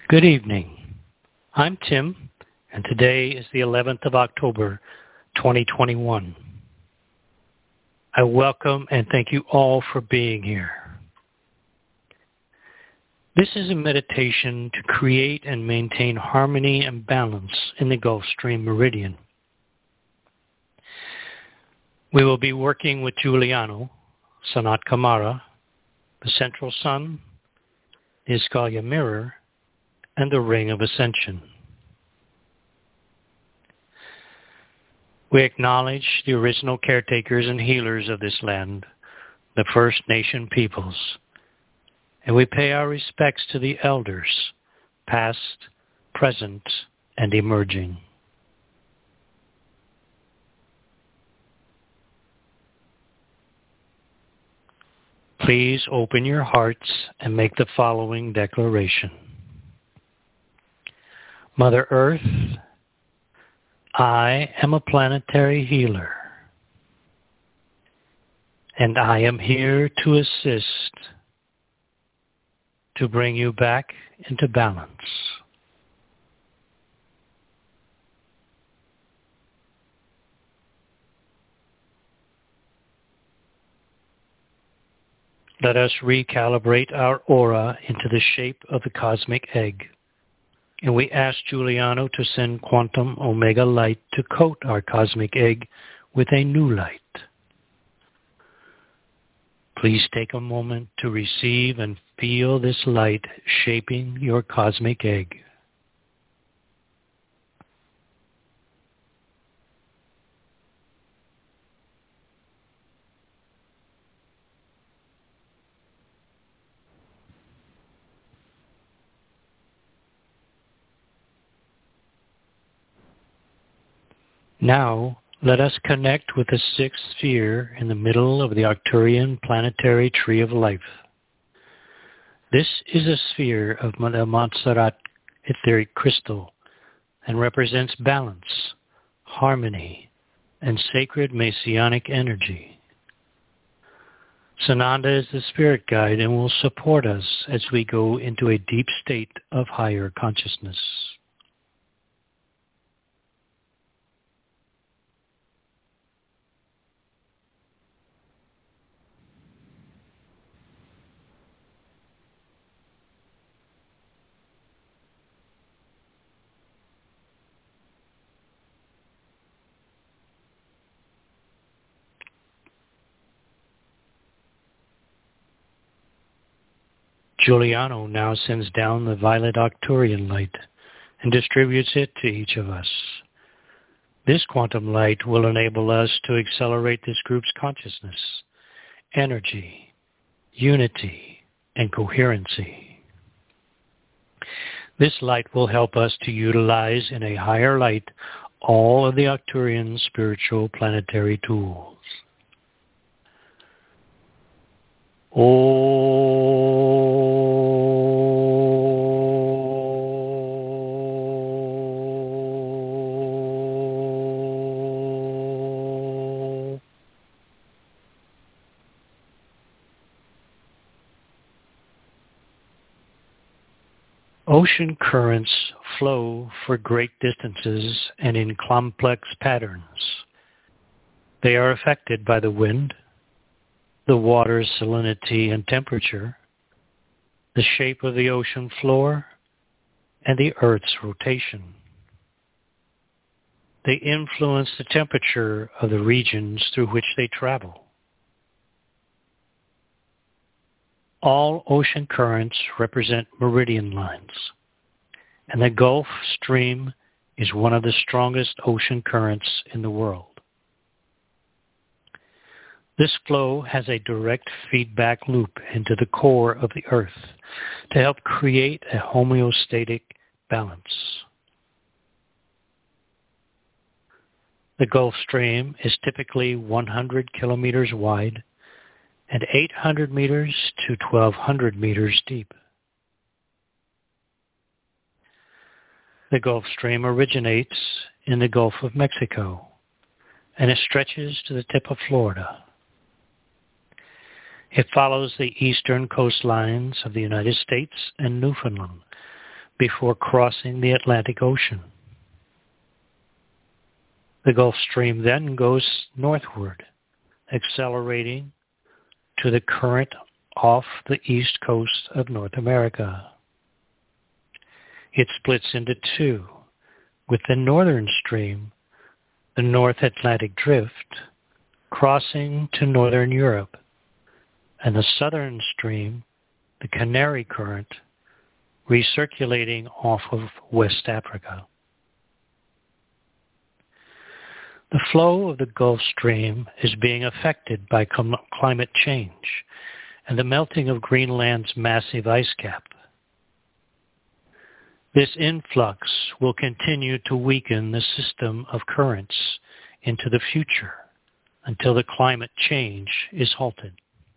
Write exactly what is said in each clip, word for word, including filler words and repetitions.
Good evening. I'm Tim, and today is the eleventh of October, twenty twenty-one. I welcome and thank you all for being here. This is a meditation to create and maintain harmony and balance in the Gulf Stream Meridian. We will be working with Giuliano, Sanat Kumara, the Central Sun, the Iskaya Mirror, and the Ring of Ascension. We acknowledge the original caretakers and healers of this land, the First Nation peoples, and we pay our respects to the elders, past, present, and emerging. Please open your hearts and make the following declaration. Mother Earth, I am a planetary healer, and I am here to assist, to bring you back into balance. Let us recalibrate our aura into the shape of the cosmic egg. And we ask Giuliano to send quantum omega light to coat our cosmic egg with a new light. Please take a moment to receive and feel this light shaping your cosmic egg. Now, let us connect with the sixth sphere in the middle of the Arcturian planetary tree of life. This is a sphere of the Montserrat etheric crystal and represents balance, harmony, and sacred messianic energy. Sananda is the spirit guide and will support us as we go into a deep state of higher consciousness. Giuliano now sends down the violet Arcturian light and distributes it to each of us. This quantum light will enable us to accelerate this group's consciousness, energy, unity, and coherency. This light will help us to utilize in a higher light all of the Arcturian spiritual planetary tools. Oh. Ocean currents flow for great distances and in complex patterns. They are affected by the wind, the water's salinity and temperature, the shape of the ocean floor, and the Earth's rotation. They influence the temperature of the regions through which they travel. All ocean currents represent meridian lines, and the Gulf Stream is one of the strongest ocean currents in the world. This flow has a direct feedback loop into the core of the Earth to help create a homeostatic balance. The Gulf Stream is typically one hundred kilometers wide and eight hundred meters to twelve hundred meters deep. The Gulf Stream originates in the Gulf of Mexico, and it stretches to the tip of Florida. It follows the eastern coastlines of the United States and Newfoundland before crossing the Atlantic Ocean. The Gulf Stream then goes northward, accelerating to the current off the east coast of North America. It splits into two, with the northern stream, the North Atlantic Drift, crossing to northern Europe, and the southern stream, the Canary Current, recirculating off of West Africa. The flow of the Gulf Stream is being affected by com- climate change and the melting of Greenland's massive ice cap. This influx will continue to weaken the system of currents into the future until the climate change is halted.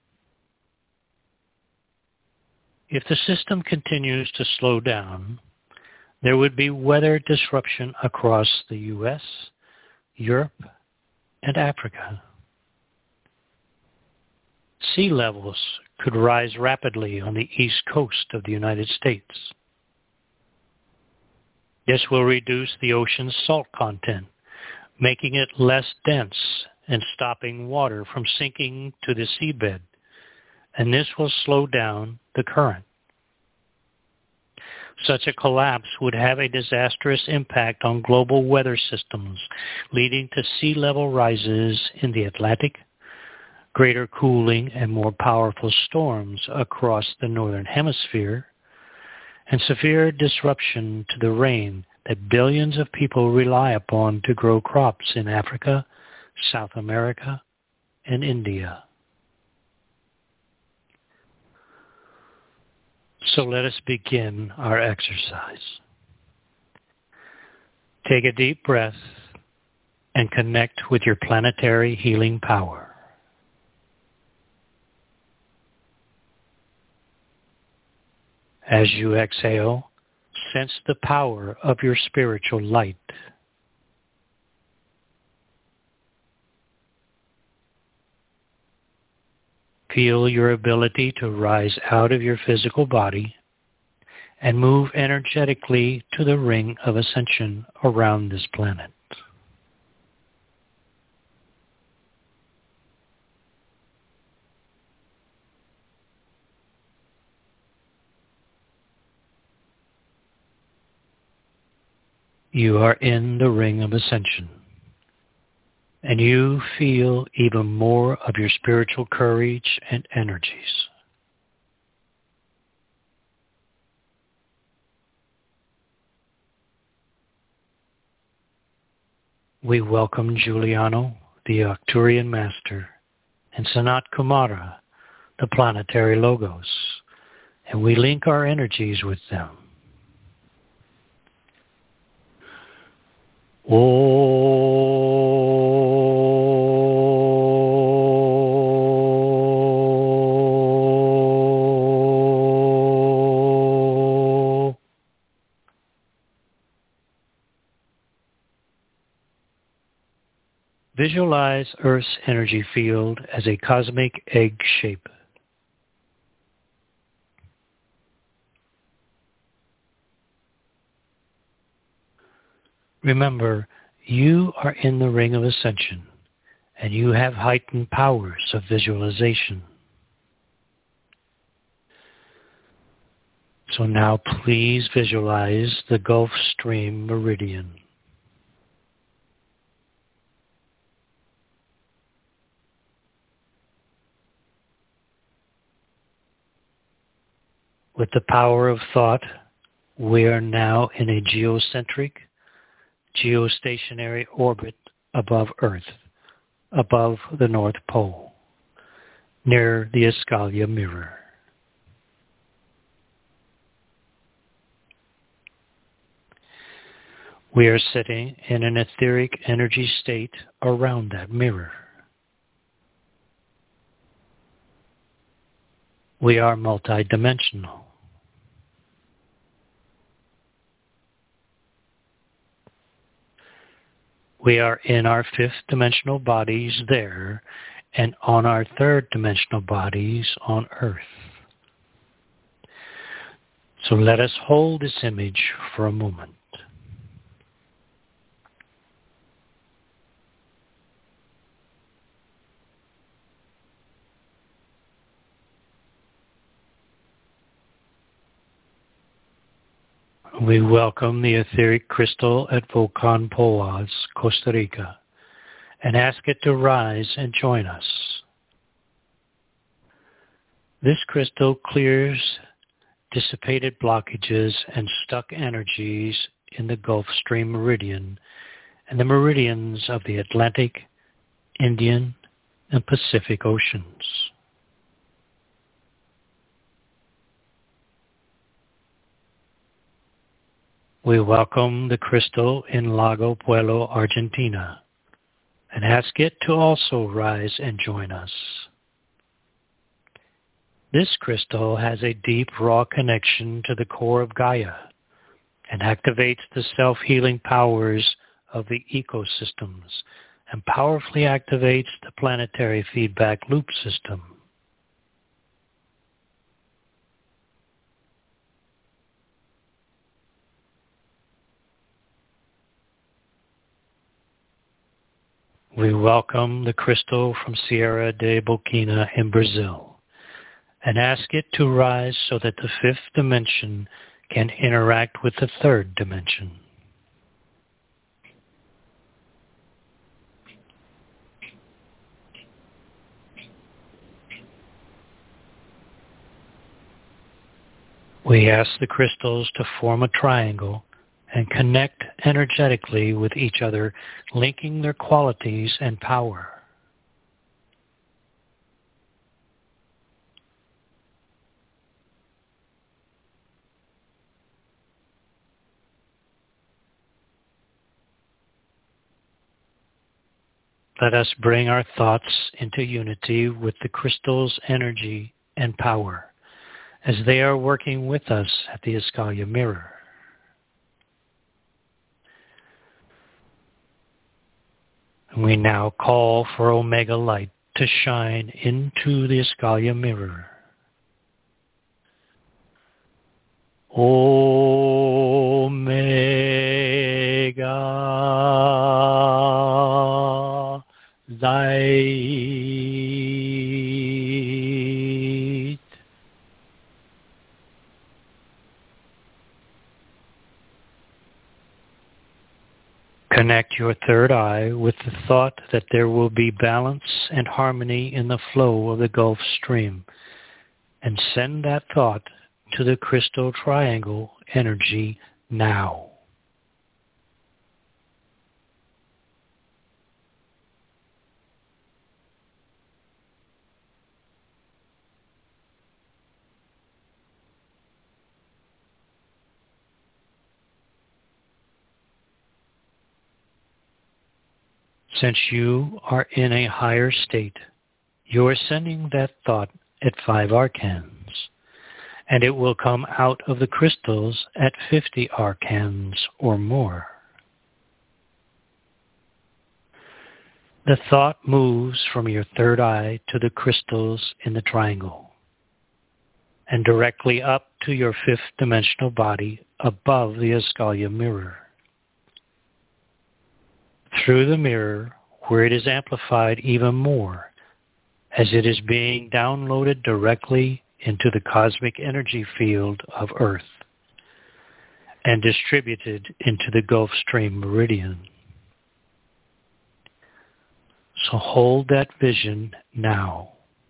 If the system continues to slow down, there would be weather disruption across the U S, Europe, and Africa. Sea levels could rise rapidly on the east coast of the United States. This will reduce the ocean's salt content, making it less dense and stopping water from sinking to the seabed, and this will slow down the current. Such a collapse would have a disastrous impact on global weather systems, leading to sea level rises in the Atlantic, greater cooling and more powerful storms across the northern hemisphere, and severe disruption to the rain that billions of people rely upon to grow crops in Africa, South America, and India. So let us begin our exercise. Take a deep breath and connect with your planetary healing power. As you exhale, sense the power of your spiritual light. Feel your ability to rise out of your physical body and move energetically to the ring of ascension around this planet. You are in the ring of ascension, and you feel even more of your spiritual courage and energies. We welcome Giuliano, the Arcturian Master, and Sanat Kumara, the planetary Logos, and we link our energies with them. Oh. Visualize Earth's energy field as a cosmic egg shape. Remember, you are in the ring of ascension, and you have heightened powers of visualization. So now please visualize the Gulf Stream meridian. With the power of thought, we are now in a geocentric, geostationary orbit above Earth, above the North Pole, near the Escallia Mirror. We are sitting in an etheric energy state around that mirror. We are multidimensional. We are in our fifth dimensional bodies there and on our third dimensional bodies on Earth. So let us hold this image for a moment. We welcome the etheric crystal at Volcan Poás, Costa Rica, and ask it to rise and join us. This crystal clears dissipated blockages and stuck energies in the Gulf Stream meridian and the meridians of the Atlantic, Indian, and Pacific Oceans. We welcome the crystal in Lago Puelo, Argentina, and ask it to also rise and join us. This crystal has a deep, raw connection to the core of Gaia and activates the self-healing powers of the ecosystems and powerfully activates the planetary feedback loop system. We welcome the crystal from Sierra de Boquina in Brazil and ask it to rise so that the fifth dimension can interact with the third dimension. We ask the crystals to form a triangle and connect energetically with each other, linking their qualities and power. Let us bring our thoughts into unity with the crystal's energy and power as they are working with us at the Escallia Mirror. We now call for Omega Light to shine into the Escallia Mirror. Omega Light. Connect your third eye with the thought that there will be balance and harmony in the flow of the Gulf Stream, and send that thought to the crystal triangle energy now. Since you are in a higher state, you are sending that thought at five arcans, and it will come out of the crystals at fifty arcans or more. The thought moves from your third eye to the crystals in the triangle, and directly up to your fifth dimensional body above the Escallia Mirror. Through the mirror, where it is amplified even more, as it is being downloaded directly into the cosmic energy field of Earth and distributed into the Gulf Stream meridian. So hold that vision now.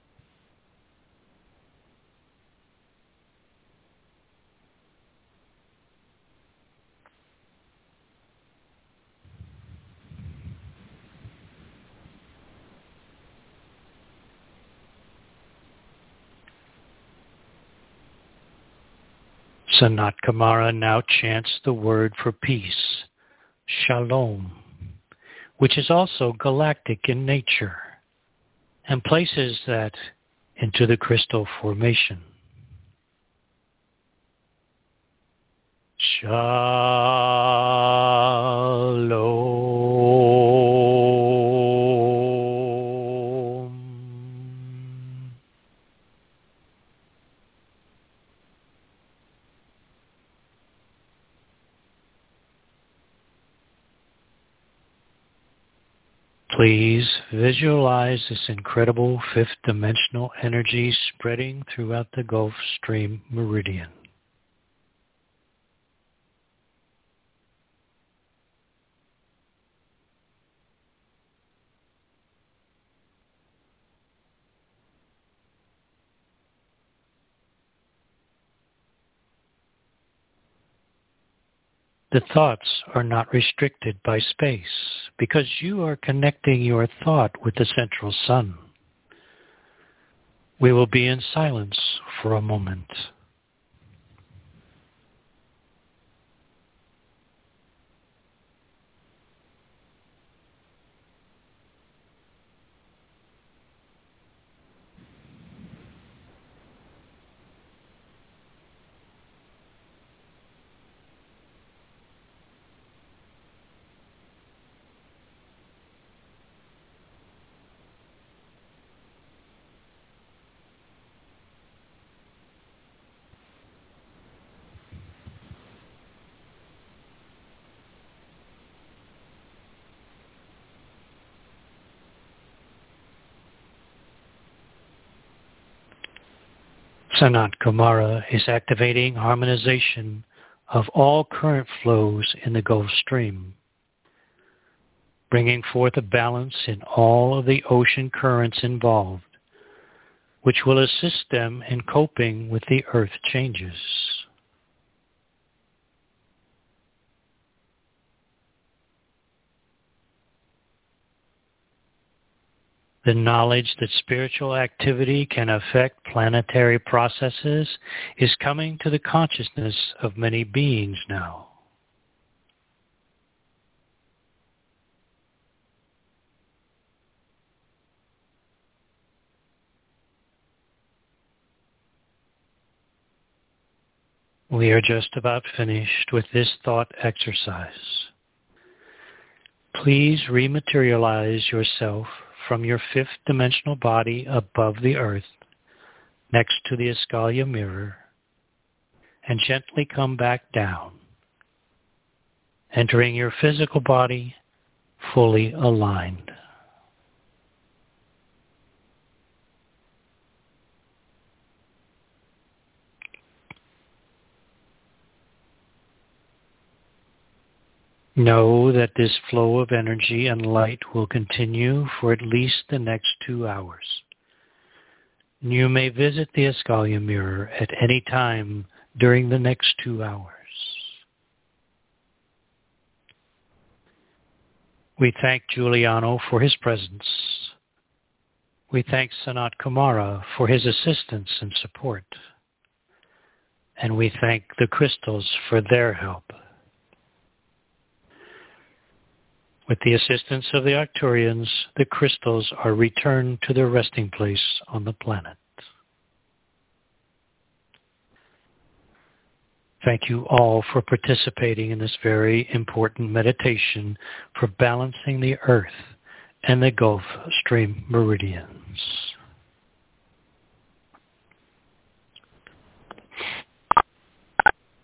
Sanat Kumara now chants the word for peace, Shalom, which is also galactic in nature, and places that into the crystal formation. Shalom. Please visualize this incredible fifth dimensional energy spreading throughout the Gulf Stream meridian. The thoughts are not restricted by space because you are connecting your thought with the central sun. We will be in silence for a moment. Sanat Kumara is activating harmonization of all current flows in the Gulf Stream, bringing forth a balance in all of the ocean currents involved, which will assist them in coping with the earth changes. The knowledge that spiritual activity can affect planetary processes is coming to the consciousness of many beings now. We are just about finished with this thought exercise. Please rematerialize yourself from your fifth dimensional body above the earth, next to the Escalio mirror, and gently come back down, entering your physical body fully aligned. Know that this flow of energy and light will continue for at least the next two hours. You may visit the Escalio mirror at any time during the next two hours. We thank Giuliano for his presence. We thank Sanat Kumara for his assistance and support. And we thank the crystals for their help. With the assistance of the Arcturians, the crystals are returned to their resting place on the planet. Thank you all for participating in this very important meditation for balancing the Earth and the Gulf Stream meridians.